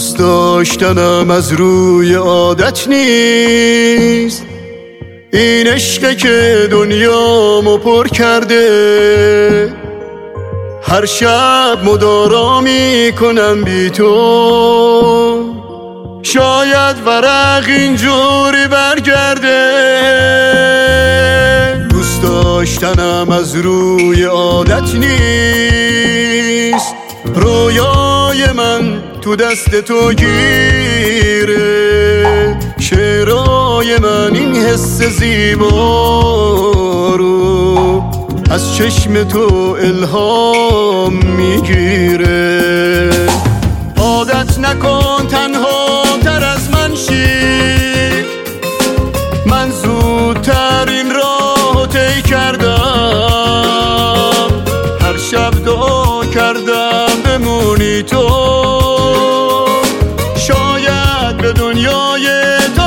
دوست داشتنم از روی عادت نیست، این عشقه که دنیامو پر کرده. هر شب مدارا میکنم بی تو، شاید ورق اینجوری برگرده. دوست داشتنم از روی عادت نیست، رویای من تو دست تو گیره. شعرهای من این حس زیبا رو از چشم تو الهام میگیره. عادت نکن تنها تر از من شی، من زودتر این راه طی کردم. هر شب دعا کردم بمونی تو، شاید به دنیای تو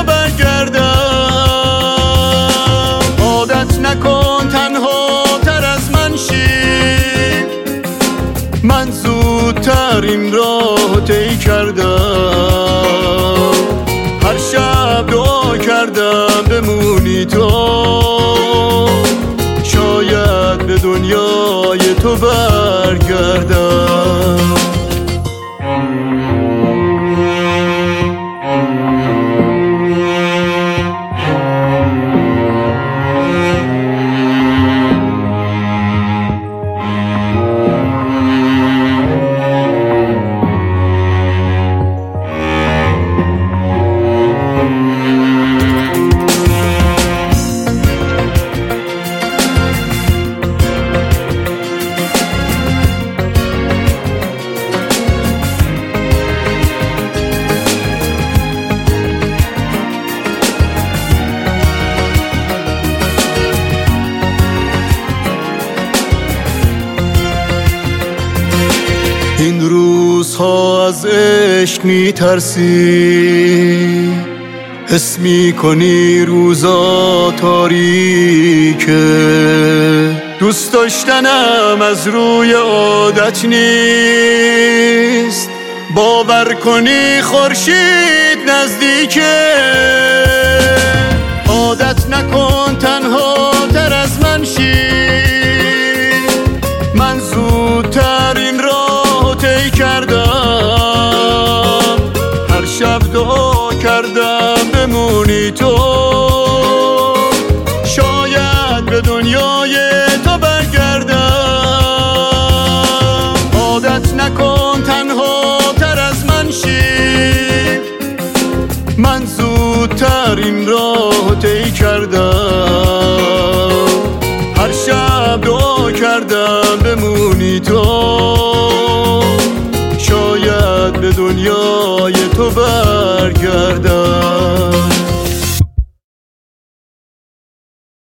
برگردم. عادت نکن تنها تر از من شی، من زودتر این راه طی کردم. هر شب دعا کردم بمونی تو، شاید به دنیای تو برگردم. این روزها از عشق میترسی، حس میکنی روزا تاریکه. دوست داشتنم از روی عادت نیست، باور کنی خورشید نزدیکه. عادت نکن تنها تر از من شی، من زودتر این راه طی کردم. هر شب دعا کردم بمونی تو، شاید به دنیای تو برگردم. عادت نکن تنها تر از من شی، من زودتر این راه طی کردم. هر شب دعا کردم بمونی تو، شاید به دنیای تو برگردم.